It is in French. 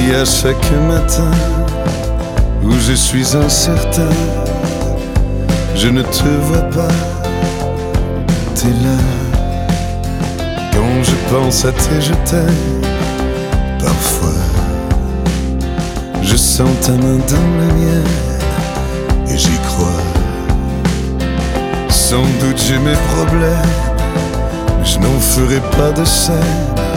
Et à chaque matin où je suis incertain, je ne te vois pas, t'es là. Quand je pense à tes je t'aime, parfois je sens ta main dans la mienne et j'y crois. Sans doute j'ai mes problèmes, mais je n'en ferai pas de scène.